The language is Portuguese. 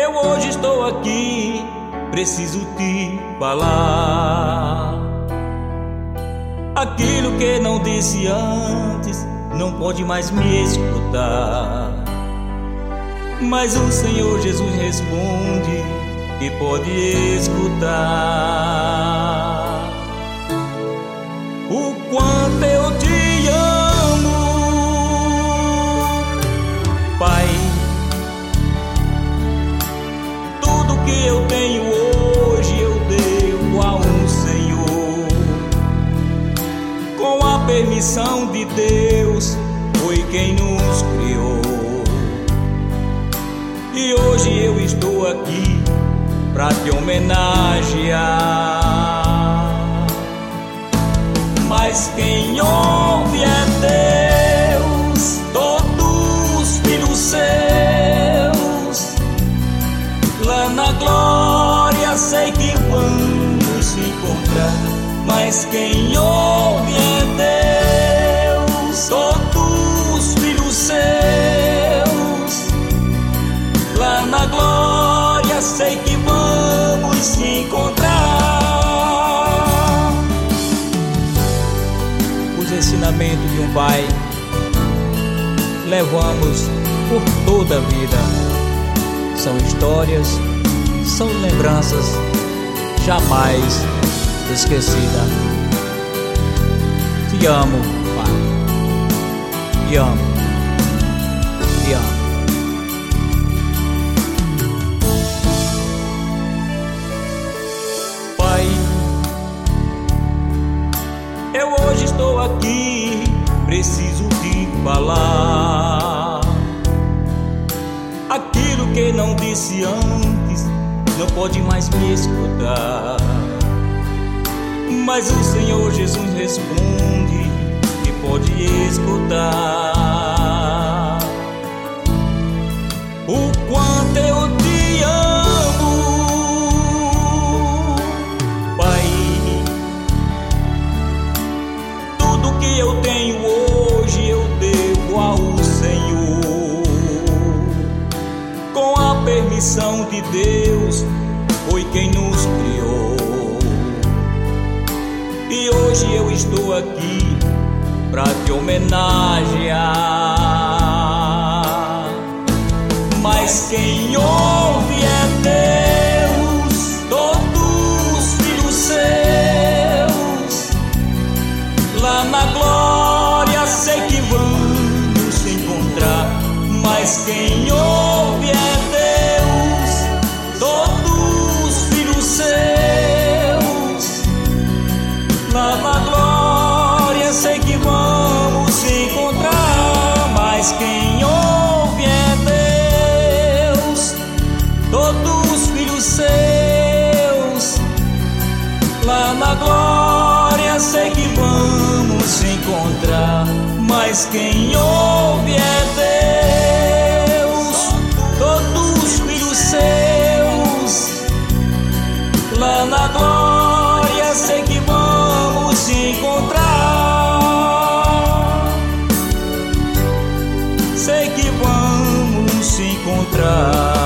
Eu hoje estou aqui, preciso te falar. Aquilo que não disse antes não pode mais me escutar. Mas o Senhor Jesus responde que pode escutar. O quanto eu te amo, Pai. Tudo que eu tenho hoje eu devo ao Senhor. Com a permissão de Deus, foi quem nos criou. E hoje eu estou aqui pra te homenagear. Mas quem ouve é Deus, todos os filhos seus. Lá na glória sei que vamos se encontrar. Mas quem ouve é Deus, todos os filhos seus. Lá na glória sei que vamos se encontrar. Os ensinamentos de um pai levamos por toda a vida. São histórias, são lembranças jamais esquecidas. Te amo, Pai. Te amo. Te amo. Eu hoje estou aqui, preciso te falar. Aquilo que não disse antes não pode mais me escutar. Mas o Senhor Jesus responde que pode escutar. O quanto eu te amo, Pai. Tudo que eu tenho hoje eu devo ao Senhor. Com a permissão de Deus, foi quem nos criou. E hoje eu estou aqui pra te homenagear. Mas quem ouve é Deus, todos os filhos seus. Lá na glória sei que vamos se encontrar. Mas quem ouve é Deus, todos os filhos seus. Lá na glória sei que vamos se encontrar. Mas quem ouve é Deus, todos os filhos seus. Lá na glória sei que vamos se encontrar. Mas quem ouve é Deus, todos os filhos seus. Lá na glória sei que vamos se encontrar. Sei que vamos se encontrar.